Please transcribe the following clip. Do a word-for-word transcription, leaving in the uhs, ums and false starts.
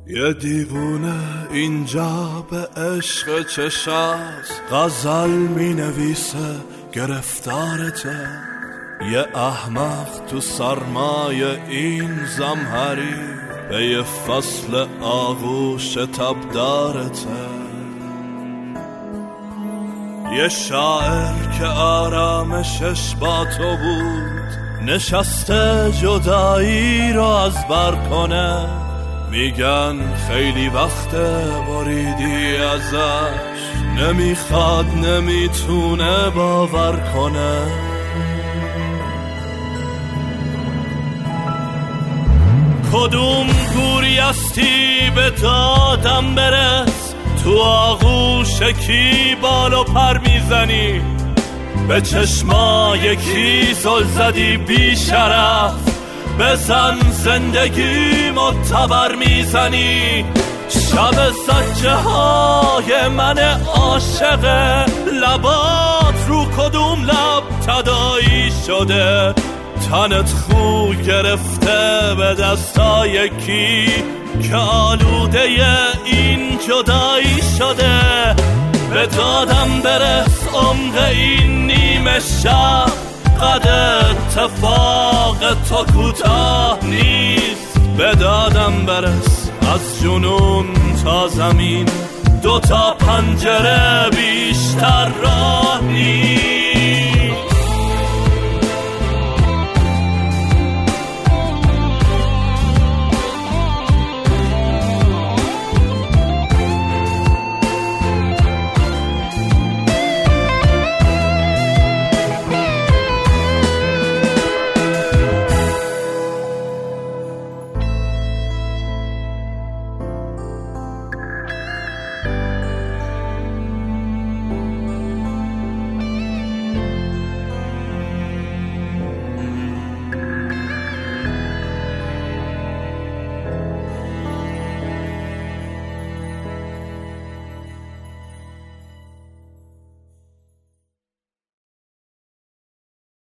یه دیوونه اینجا به عشق چشاست، غزل می نویسه گرفتارته. یه احمق تو سرمای این زمهری به یه فصل آغوش تبدارته. یه شاعر که آرامشش با تو بود نشسته جدایی رو از بر کنه. میگن خیلی وقته بریدی ازش، نمیخواد نمیتونه باور کنه. کدوم گوری هستی به دادم برس، تو آغوش کی بال و پر میزنی؟ به چشمای کی زل زدی بی شرف؟ بزن زندگی معتبر میزنی. شب سجه های من عاشق، لبات رو کدوم لب تدایی شده؟ تنت خو گرفته به دستای کی که آلوده این جدایی شده؟ به دادم برس عمق این نیمه شب، قد اتفاق تو کوتاه نیست. به دادم برس از جنون تا زمین، دو تا پنجره بیشتر راه نیست.